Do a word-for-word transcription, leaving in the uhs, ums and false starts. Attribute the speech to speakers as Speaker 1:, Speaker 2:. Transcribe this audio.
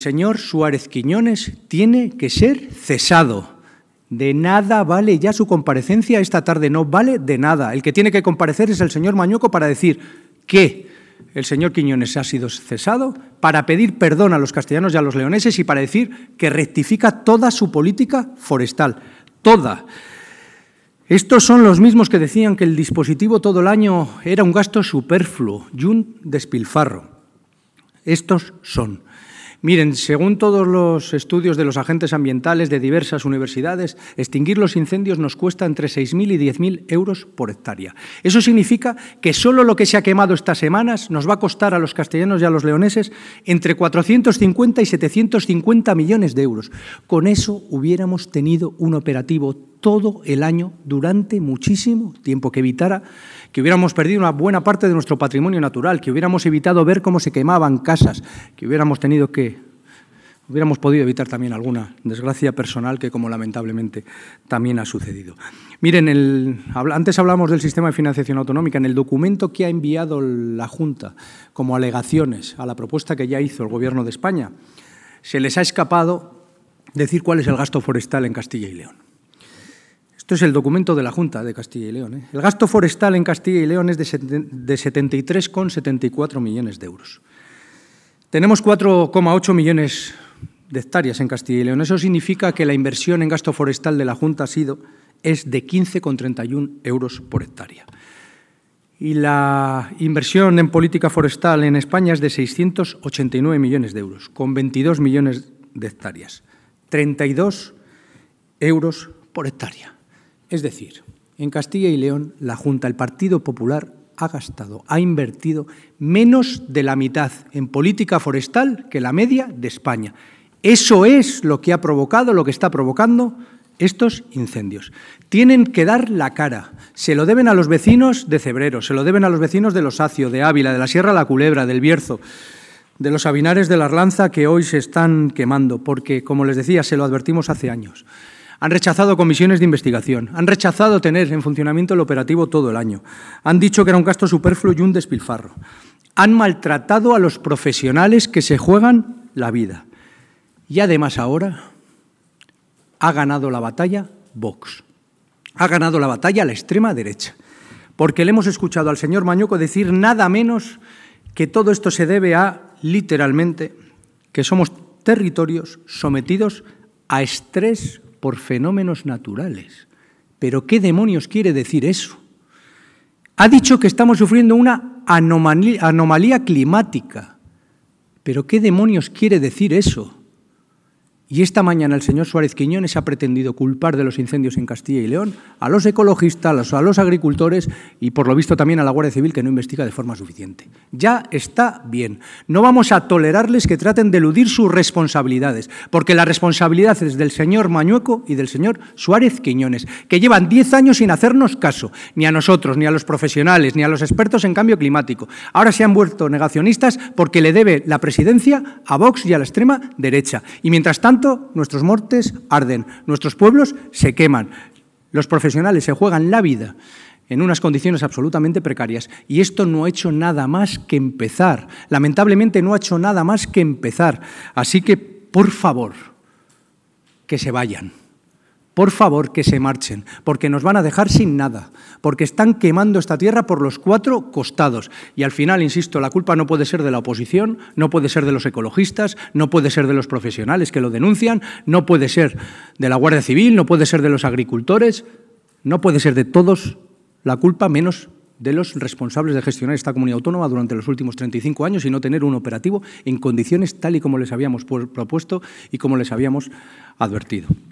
Speaker 1: señor Suárez Quiñones tiene que ser cesado. De nada vale ya su comparecencia esta tarde, no vale de nada. El que tiene que comparecer es el señor Mañueco para decir que el señor Quiñones ha sido cesado, para pedir perdón a los castellanos y a los leoneses y para decir que rectifica toda su política forestal, toda. Estos son los mismos que decían que el dispositivo todo el año era un gasto superfluo y un despilfarro. Estos son. Miren, según todos los estudios de los agentes ambientales de diversas universidades, extinguir los incendios nos cuesta entre seis mil y diez mil euros por hectárea. Eso significa que solo lo que se ha quemado estas semanas nos va a costar a los castellanos y a los leoneses entre cuatrocientos cincuenta y setecientos cincuenta millones de euros. Con eso hubiéramos tenido un operativo todo el año durante muchísimo tiempo que evitara que hubiéramos perdido una buena parte de nuestro patrimonio natural, que hubiéramos evitado ver cómo se quemaban casas, que hubiéramos tenido que, hubiéramos podido evitar también alguna desgracia personal que, como lamentablemente, también ha sucedido. Miren, el, antes hablamos del sistema de financiación autonómica. En el documento que ha enviado la Junta como alegaciones a la propuesta que ya hizo el Gobierno de España, se les ha escapado decir cuál es el gasto forestal en Castilla y León. Esto es el documento de la Junta de Castilla y León. ¿eh? El gasto forestal en Castilla y León es de setenta y tres coma setenta y cuatro millones de euros. Tenemos cuatro coma ocho millones de hectáreas en Castilla y León. Eso significa que la inversión en gasto forestal de la Junta ha sido, es de quince coma treinta y uno euros por hectárea. Y la inversión en política forestal en España es de seiscientos ochenta y nueve millones de euros, con veintidós millones de hectáreas. treinta y dos euros por hectárea. Es decir, en Castilla y León, la Junta, el Partido Popular, ha gastado, ha invertido menos de la mitad en política forestal que la media de España. Eso es lo que ha provocado, lo que está provocando estos incendios. Tienen que dar la cara. Se lo deben a los vecinos de Cebreros, se lo deben a los vecinos de Los Acio, de Ávila, de la Sierra La Culebra, del Bierzo, de los Sabinares de la Arlanza, que hoy se están quemando, porque, como les decía, se lo advertimos hace años. Han rechazado comisiones de investigación, han rechazado tener en funcionamiento el operativo todo el año, han dicho que era un gasto superfluo y un despilfarro, han maltratado a los profesionales que se juegan la vida. Y además ahora ha ganado la batalla Vox, ha ganado la batalla la extrema derecha, porque le hemos escuchado al señor Mañueco decir nada menos que todo esto se debe a, literalmente, que somos territorios sometidos a estrés por fenómenos naturales. ¿Pero qué demonios quiere decir eso? Ha dicho que estamos sufriendo una anomalía, anomalía climática. ¿Pero qué demonios quiere decir eso? Y esta mañana el señor Suárez Quiñones ha pretendido culpar de los incendios en Castilla y León a los ecologistas, a los, a los agricultores y, por lo visto, también a la Guardia Civil, que no investiga de forma suficiente. Ya está bien. No vamos a tolerarles que traten de eludir sus responsabilidades, porque la responsabilidad es del señor Mañueco y del señor Suárez Quiñones, que llevan diez años sin hacernos caso, ni a nosotros, ni a los profesionales, ni a los expertos en cambio climático. Ahora se han vuelto negacionistas porque le debe la presidencia a Vox y a la extrema derecha. Y mientras tanto, nuestros montes arden, nuestros pueblos se queman, los profesionales se juegan la vida en unas condiciones absolutamente precarias y esto no ha hecho nada más que empezar. Lamentablemente no ha hecho nada más que empezar. Así que, por favor, que se vayan. Por favor, que se marchen, porque nos van a dejar sin nada, porque están quemando esta tierra por los cuatro costados. Y al final, insisto, la culpa no puede ser de la oposición, no puede ser de los ecologistas, no puede ser de los profesionales que lo denuncian, no puede ser de la Guardia Civil, no puede ser de los agricultores, no puede ser de todos la culpa, menos de los responsables de gestionar esta comunidad autónoma durante los últimos treinta y cinco años y no tener un operativo en condiciones tal y como les habíamos propuesto y como les habíamos advertido.